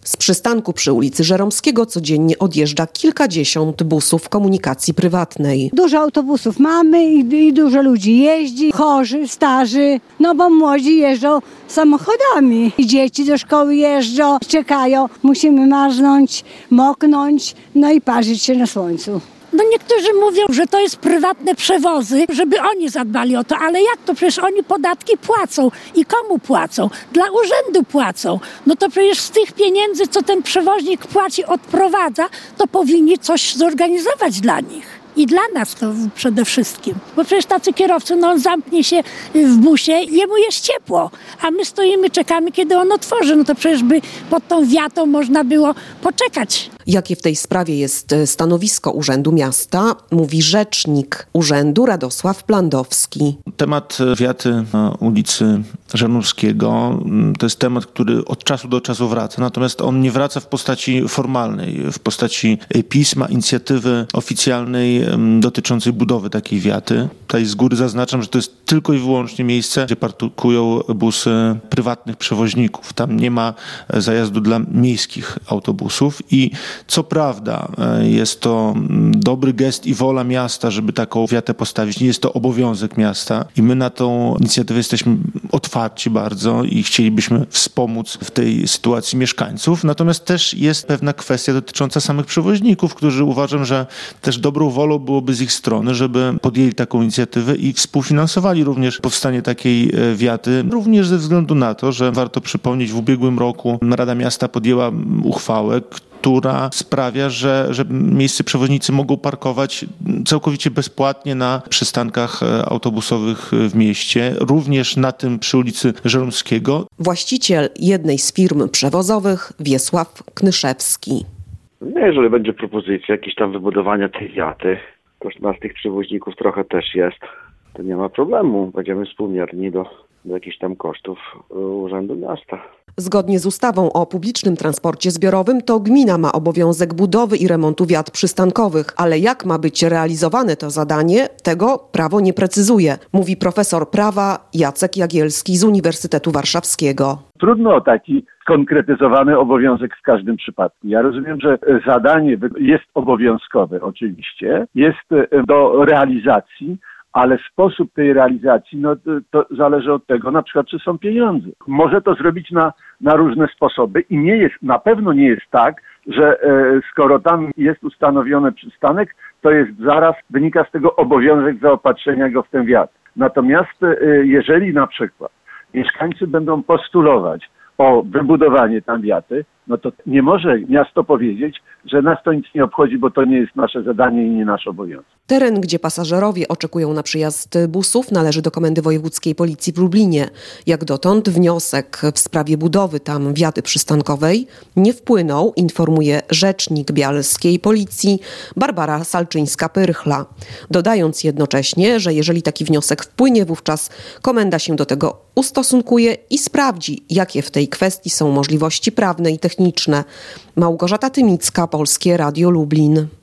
Z przystanku przy ulicy Żeromskiego codziennie odjeżdża kilkadziesiąt busów komunikacji prywatnej. Dużo autobusów mamy i dużo ludzi jeździ, chorzy, starzy, no bo młodzi jeżdżą samochodami. I dzieci do szkoły jeżdżą, czekają. Musimy marznąć, moknąć, no i parzyć się na słońcu. No niektórzy mówią, że to jest prywatne przewozy, żeby oni zadbali o to, ale jak to? Przecież oni podatki płacą. I komu płacą? Dla urzędu płacą. No to przecież z tych pieniędzy, co ten przewoźnik płaci, odprowadza, to powinni coś zorganizować dla nich. I dla nas to przede wszystkim. Bo przecież tacy kierowcy, no on zamknie się w busie, jemu jest ciepło, a my stoimy, czekamy, kiedy on otworzy. No to przecież by pod tą wiatą można było poczekać. Jakie w tej sprawie jest stanowisko Urzędu Miasta, mówi rzecznik urzędu Radosław Plandowski. Temat wiaty na ulicy Żeromskiego to jest temat, który od czasu do czasu wraca, natomiast on nie wraca w postaci formalnej, w postaci pisma, inicjatywy oficjalnej dotyczącej budowy takiej wiaty. Tutaj z góry zaznaczam, że to jest tylko i wyłącznie miejsce, gdzie parkują busy prywatnych przewoźników. Tam nie ma zajazdu dla miejskich autobusów i co prawda jest to dobry gest i wola miasta, żeby taką wiatę postawić. Nie jest to obowiązek miasta i my na tą inicjatywę jesteśmy otwarci bardzo i chcielibyśmy wspomóc w tej sytuacji mieszkańców. Natomiast też jest pewna kwestia dotycząca samych przewoźników, którzy uważam, że też dobrą wolą byłoby z ich strony, żeby podjęli taką inicjatywę i współfinansowali również powstanie takiej wiaty. Również ze względu na to, że warto przypomnieć, w ubiegłym roku Rada Miasta podjęła uchwałę, która sprawia, że miejscy przewoźnicy mogą parkować całkowicie bezpłatnie na przystankach autobusowych w mieście, również na tym przy ulicy Żeromskiego. Właściciel jednej z firm przewozowych, Wiesław Knyszewski. No jeżeli będzie propozycja jakieś tam wybudowania tej wiaty, to nas tych przewoźników trochę też jest, to nie ma problemu. Będziemy współmierni do jakichś tam kosztów Urzędu Miasta. Zgodnie z ustawą o publicznym transporcie zbiorowym to gmina ma obowiązek budowy i remontu wiat przystankowych, ale jak ma być realizowane to zadanie, tego prawo nie precyzuje, mówi profesor prawa Jacek Jagielski z Uniwersytetu Warszawskiego. Trudno o taki skonkretyzowany obowiązek w każdym przypadku. Ja rozumiem, że zadanie jest obowiązkowe oczywiście, jest do realizacji, ale sposób tej realizacji, no to zależy od tego, na przykład, czy są pieniądze. Może to zrobić na różne sposoby i na pewno nie jest tak, że skoro tam jest ustanowiony przystanek, to jest zaraz, wynika z tego obowiązek zaopatrzenia go w tę wiatę. Natomiast jeżeli na przykład mieszkańcy będą postulować o wybudowanie tam wiaty, no to nie może miasto powiedzieć, że nas to nic nie obchodzi, bo to nie jest nasze zadanie i nie nasz obowiązek. Teren, gdzie pasażerowie oczekują na przyjazd busów, należy do Komendy Wojewódzkiej Policji w Lublinie. Jak dotąd wniosek w sprawie budowy tam wiaty przystankowej nie wpłynął, informuje rzecznik bialskiej policji Barbara Salczyńska-Pyrchla. Dodając jednocześnie, że jeżeli taki wniosek wpłynie, wówczas komenda się do tego ustosunkuje i sprawdzi, jakie w tej kwestii są możliwości prawne i techniczne. Małgorzata Tymicka, Polskie Radio Lublin.